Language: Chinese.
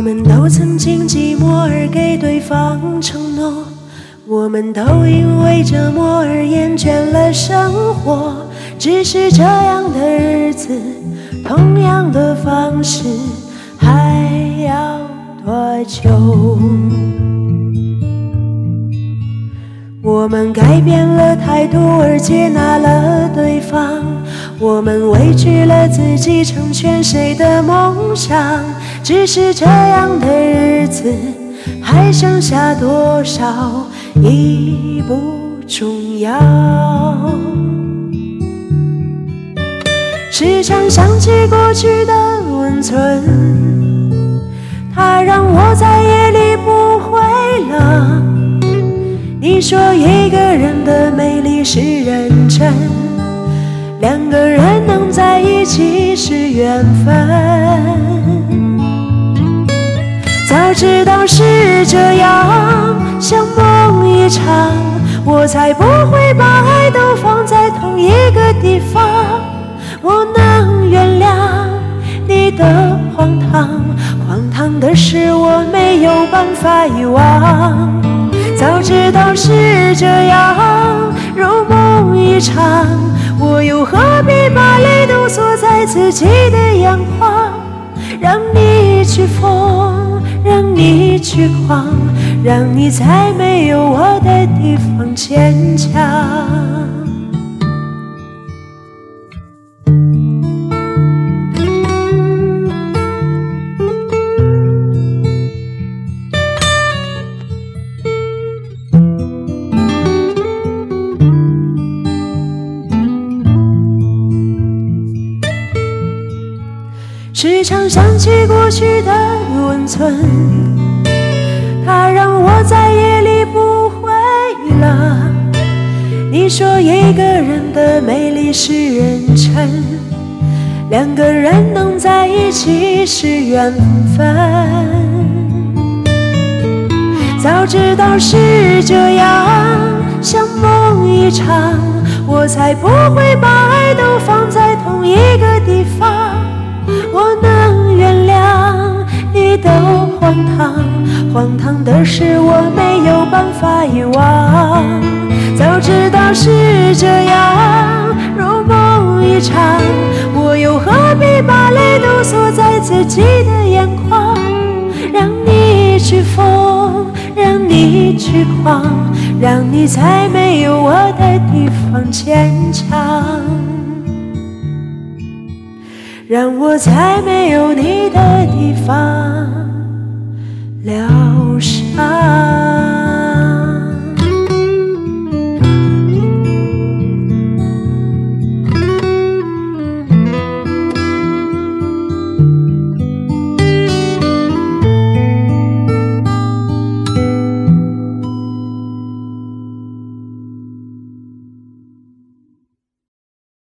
们都曾经寂寞而给对方承诺，我们都因为折磨而厌倦了生活。只是这样的日子，同样的方式，还要多久？我们改变了态度而接纳了对方，我们委屈了自己成全谁的梦想。只是这样的日子还剩下多少已不重要。时常想起过去的温存，它让我在夜里不会冷。你说一个人的美丽是认真，两个人能在一起是缘分。早知道是这样，像梦一场，我才不会把爱都放在同一个地方。我能原谅你的荒唐，荒唐的是我没有办法遗忘。早知道是这样，如梦一场，我又何必把泪都锁在自己的眼眶？让你去疯，让你去狂，让你在没有我的地方坚强。时常想起过去的温存，它让我在夜里不会冷。你说一个人的美丽是认真，两个人能在一起是缘分。早知道是这样，像梦一场，我才不会把爱都放在同一个地方。我能原谅你的荒唐，荒唐的是我没有办法遗忘。早知道是这样，如梦一场，我又何必把泪都锁在自己的眼眶？让你去疯，让你去狂，让你在没有我的地方坚强，让我在没有你的地方疗伤。